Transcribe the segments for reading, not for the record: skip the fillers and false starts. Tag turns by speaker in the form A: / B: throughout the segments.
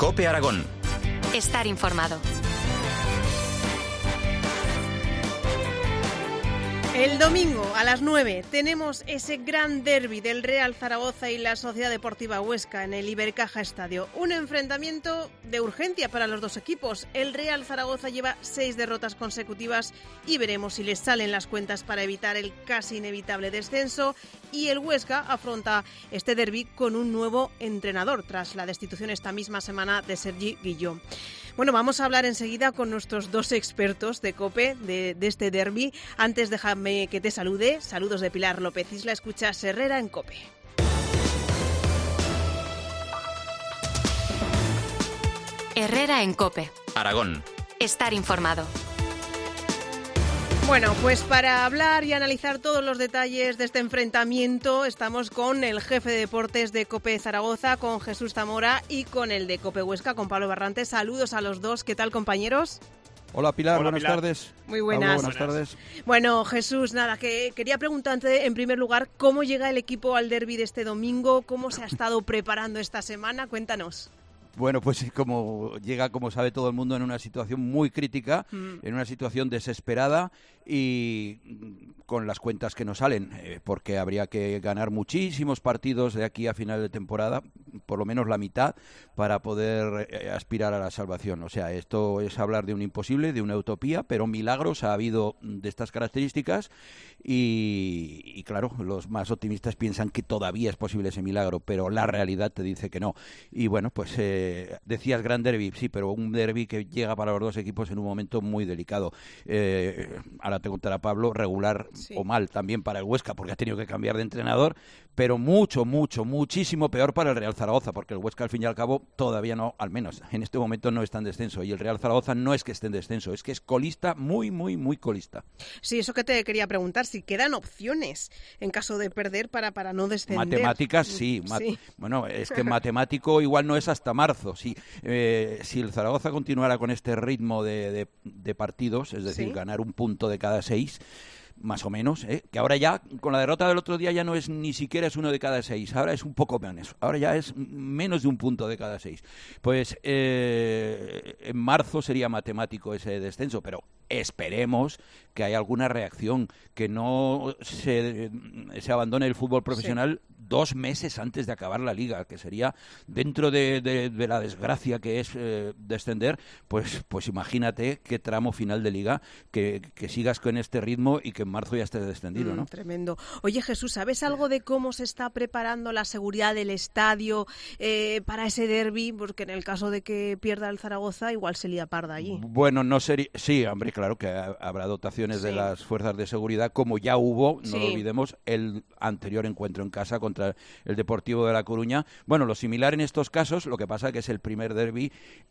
A: COPE Aragón.
B: Estar informado.
C: El domingo a las 9 tenemos ese gran derbi del Real Zaragoza y la Sociedad Deportiva Huesca en el Ibercaja Estadio. Un enfrentamiento de urgencia para los dos equipos. El Real Zaragoza lleva 6 derrotas consecutivas y veremos si les salen las cuentas para evitar el casi inevitable descenso. Y el Huesca afronta este derbi con un nuevo entrenador tras la destitución esta misma semana de Sergi Guilló. Bueno, vamos a hablar enseguida con nuestros dos expertos de COPE de este derbi. Antes déjame que te salude. Saludos de Pilar López Isla. Escuchas Herrera en COPE.
B: Herrera en COPE.
A: Aragón.
B: Estar informado.
C: Bueno, pues para hablar y analizar todos los detalles de este enfrentamiento estamos con el jefe de deportes de COPE Zaragoza, con Jesús Zamora, y con el de COPE Huesca, con Pablo Barrantes. Saludos a los dos. ¿Qué tal, compañeros?
D: Hola Pilar,
E: Hola,
D: buenas
E: Pilar.
D: tardes.
C: Muy buenas.
D: Buenas tardes.
C: Bueno, Jesús, nada, que quería preguntarte en primer lugar cómo llega el equipo al derbi de este domingo, cómo se ha estado preparando esta semana. Cuéntanos.
D: Bueno, pues como llega, como sabe todo el mundo, en una situación muy crítica, en una situación desesperada y con las cuentas que nos salen, porque habría que ganar muchísimos partidos de aquí a final de temporada, por lo menos la mitad, para poder aspirar a la salvación. O sea, esto es hablar de un imposible, de una utopía, pero milagros ha habido de estas características y claro, los más optimistas piensan que todavía es posible ese milagro, pero la realidad te dice que no. Y bueno, pues decías gran derbi, sí, pero un derbi que llega para los dos equipos en un momento muy delicado. Ahora te contará Pablo, regular o mal también para el Huesca, porque ha tenido que cambiar de entrenador, pero muchísimo peor para el Real Zaragoza, porque el Huesca al fin y al cabo todavía no, al menos en este momento no está en descenso, y el Real Zaragoza no es que esté en descenso, es que es colista, muy colista.
C: Sí, eso que te quería preguntar, si quedan opciones en caso de perder para no descender.
D: Matemáticas, sí. Bueno, es que matemático igual no es hasta marzo. Sí. Si el Zaragoza continuara con este ritmo de partidos, es decir, ganar un punto de cada 6, más o menos, que ahora ya, con la derrota del otro día, ya no es ni siquiera es 1 de cada 6, ahora es un poco menos, ahora ya es menos de un punto de cada 6. Pues en marzo sería matemático ese descenso, pero esperemos que haya alguna reacción, que no se abandone el fútbol profesional 2 meses antes de acabar la liga, que sería dentro de la desgracia que es descender, pues imagínate qué tramo final de liga, que sigas con este ritmo y que en marzo ya estés descendido, ¿no?
C: Tremendo. Oye, Jesús, ¿sabes algo de cómo se está preparando la seguridad del estadio para ese derbi? Porque en el caso de que pierda el Zaragoza, igual se lía parda allí.
D: Bueno, no sería... Sí, hombre, claro que habrá dotaciones de las fuerzas de seguridad, como ya hubo, no lo olvidemos, el anterior encuentro en casa contra el Deportivo de La Coruña. Bueno, lo similar en estos casos, lo que pasa es que es el primer derbi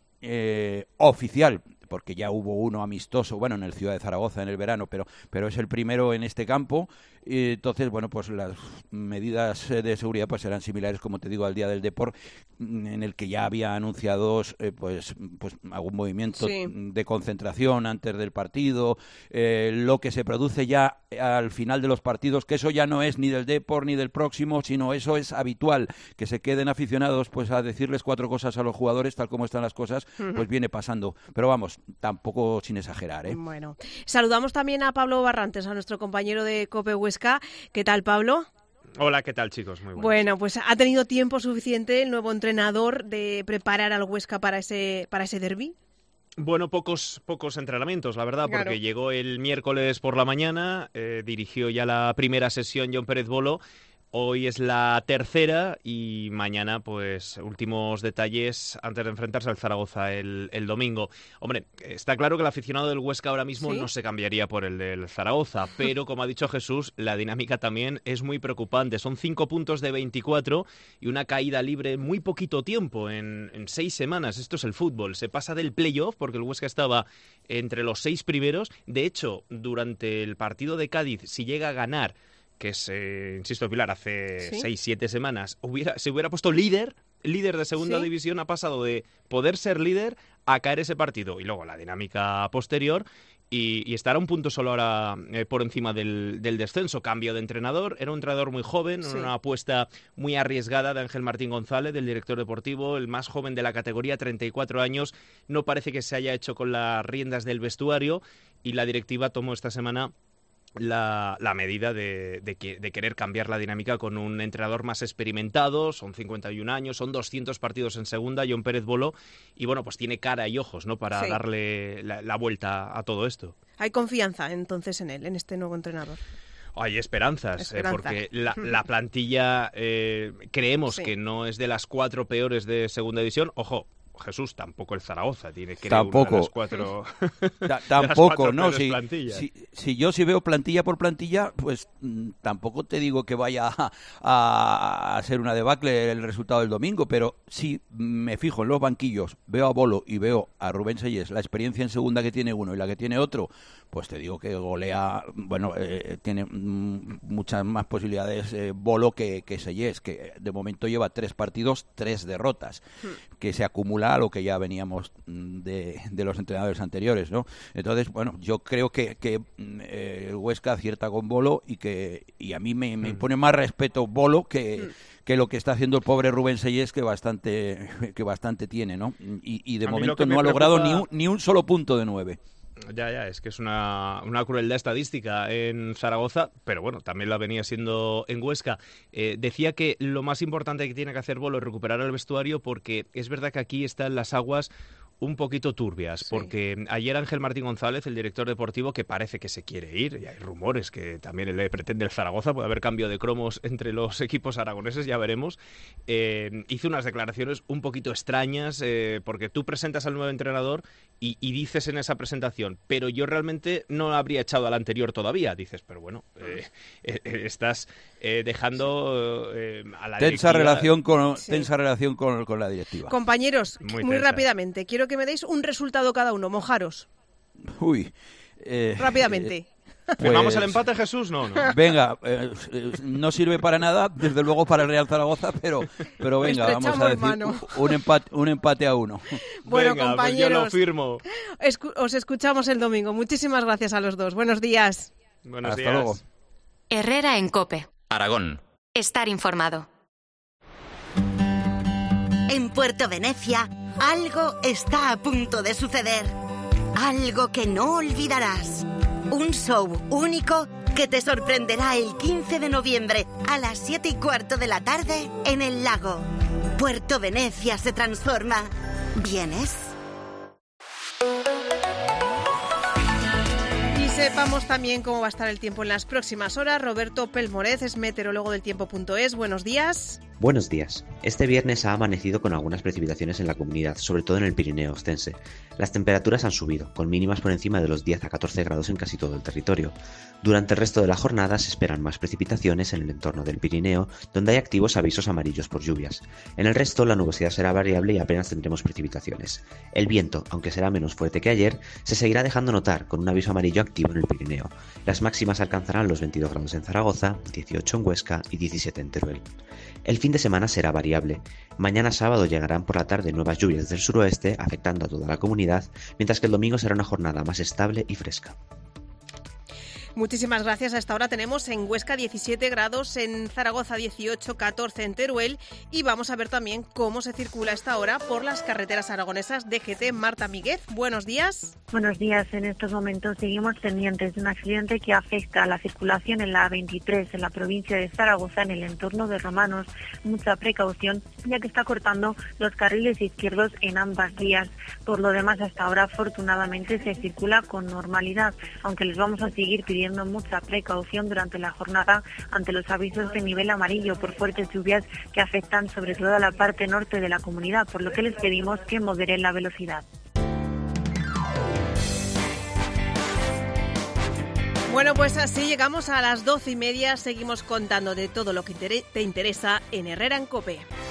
D: oficial, porque ya hubo uno amistoso, bueno, en el Ciudad de Zaragoza en el verano, pero es el primero en este campo. Y entonces, bueno, pues las medidas de seguridad pues serán similares, como te digo, al día del Depor, en el que ya había anunciado pues algún movimiento de concentración antes del partido, lo que se produce ya al final de los partidos, que eso ya no es ni del Depor ni del próximo, sino eso es habitual, que se queden aficionados pues a decirles 4 cosas a los jugadores, tal como están las cosas, pues viene pasando. Pero vamos, tampoco sin exagerar, ¿eh?
C: Bueno, saludamos también a Pablo Barrantes, a nuestro compañero de COPE Huesca. ¿Qué tal, Pablo?
E: Hola, ¿qué tal, chicos? Muy buenas.
C: Bueno, pues ha tenido tiempo suficiente el nuevo entrenador de preparar al Huesca para ese derbi.
E: Bueno, pocos entrenamientos, la verdad, porque llegó el miércoles por la mañana, dirigió ya la primera sesión Jon Pérez Bolo. Hoy es la tercera y mañana, pues, últimos detalles antes de enfrentarse al Zaragoza el domingo. Hombre, está claro que el aficionado del Huesca ahora mismo no se cambiaría por el del Zaragoza, pero, como ha dicho Jesús, la dinámica también es muy preocupante. Son 5 puntos de 24 y una caída libre en muy poquito tiempo, en 6 semanas. Esto es el fútbol. Se pasa del playoff, porque el Huesca estaba entre los 6 primeros. De hecho, durante el partido de Cádiz, si llega a ganar, que es, insisto, Pilar, hace 6-7 semanas, se hubiera puesto líder de segunda división, ha pasado de poder ser líder a caer ese partido. Y luego la dinámica posterior y estará un punto solo ahora por encima del descenso. Cambio de entrenador, era un entrenador muy joven, una apuesta muy arriesgada de Ángel Martín González, del director deportivo, el más joven de la categoría, 34 años, no parece que se haya hecho con las riendas del vestuario, y la directiva tomó esta semana la medida de querer cambiar la dinámica con un entrenador más experimentado. Son 51 años, son 200 partidos en segunda, Jon Pérez Bolo, y bueno, pues tiene cara y ojos, ¿no?, para darle la vuelta a todo esto.
C: ¿Hay confianza entonces en él, en este nuevo entrenador?
E: Hay esperanzas, porque la plantilla creemos que no es de las 4 peores de segunda división. Ojo, Jesús, tampoco el Zaragoza tiene que
D: tampoco
E: una de las 4
D: tampoco, ¿no? Si yo veo plantilla por plantilla, pues tampoco te digo que vaya a ser una debacle el resultado del domingo, pero si me fijo en los banquillos, veo a Bolo y veo a Rubén Sellés, la experiencia en segunda que tiene uno y la que tiene otro, pues te digo que golea, tiene muchas más posibilidades Bolo que Sellés, que de momento lleva 3 partidos, 3 derrotas, que se acumula a lo que ya veníamos de los entrenadores anteriores, ¿no? Entonces, bueno, yo creo que Huesca acierta con Bolo y a mí me impone más respeto Bolo que lo que está haciendo el pobre Rubén Sellés, que bastante tiene, ¿no? Y de momento no ha logrado ni un solo punto de 9.
E: Ya, es que es una crueldad estadística en Zaragoza, pero bueno, también la venía siendo en Huesca. Decía que lo más importante que tiene que hacer Bolo es recuperar el vestuario, porque es verdad que aquí están las aguas un poquito turbias, porque ayer Ángel Martín González, el director deportivo, que parece que se quiere ir, y hay rumores que también le pretende el Zaragoza, puede haber cambio de cromos entre los equipos aragoneses, ya veremos, hizo unas declaraciones un poquito extrañas, porque tú presentas al nuevo entrenador y dices en esa presentación, pero yo realmente no habría echado al anterior todavía, dices, pero bueno, estás dejando a la
D: tensa
E: directiva...
D: tensa relación con la directiva.
C: Compañeros, muy rápidamente, quiero que me deis un resultado cada uno, mojaros. Rápidamente.
E: Pues, ¿vamos al empate, Jesús? No.
D: Venga, no sirve para nada, desde luego para el Real Zaragoza, pero venga, vamos a decir un empate a 1.
C: Bueno,
E: venga,
C: compañeros,
E: pues yo lo firmo.
C: Os escuchamos el domingo. Muchísimas gracias a los dos. Buenos días.
E: Buenos días.
D: Hasta luego.
B: Herrera en COPE.
A: Aragón.
B: Estar informado.
F: En Puerto Venecia, algo está a punto de suceder. Algo que no olvidarás. Un show único que te sorprenderá el 15 de noviembre a las 7:15 de la tarde en el lago. Puerto Venecia se transforma. ¿Vienes?
C: Y sepamos también cómo va a estar el tiempo en las próximas horas. Roberto Pelmorez es meteorólogo del tiempo.es. Buenos días.
G: Buenos días. Este viernes ha amanecido con algunas precipitaciones en la comunidad, sobre todo en el Pirineo ostense. Las temperaturas han subido, con mínimas por encima de los 10 a 14 grados en casi todo el territorio. Durante el resto de la jornada se esperan más precipitaciones en el entorno del Pirineo, donde hay activos avisos amarillos por lluvias. En el resto, la nubosidad será variable y apenas tendremos precipitaciones. El viento, aunque será menos fuerte que ayer, se seguirá dejando notar, con un aviso amarillo activo en el Pirineo. Las máximas alcanzarán los 22 grados en Zaragoza, 18 en Huesca y 17 en Teruel. El fin de semana será variable. Mañana sábado llegarán por la tarde nuevas lluvias del suroeste, afectando a toda la comunidad, mientras que el domingo será una jornada más estable y fresca.
C: Muchísimas gracias. A esta hora tenemos en Huesca 17 grados, en Zaragoza 18, 14 en Teruel, y vamos a ver también cómo se circula a esta hora por las carreteras aragonesas. DGT, Marta Míguez, buenos días.
H: Buenos días. En estos momentos seguimos pendientes de un accidente que afecta a la circulación en la A23 en la provincia de Zaragoza, en el entorno de Romanos. Mucha precaución, ya que está cortando los carriles izquierdos en ambas vías. Por lo demás, hasta ahora afortunadamente se circula con normalidad, aunque les vamos a seguir pidiendo mucha precaución durante la jornada ante los avisos de nivel amarillo por fuertes lluvias que afectan sobre todo a la parte norte de la comunidad, por lo que les pedimos que moderen la velocidad.
C: Bueno, pues así llegamos a las 12:30. Seguimos contando de todo lo que te interesa en Herrera en COPE.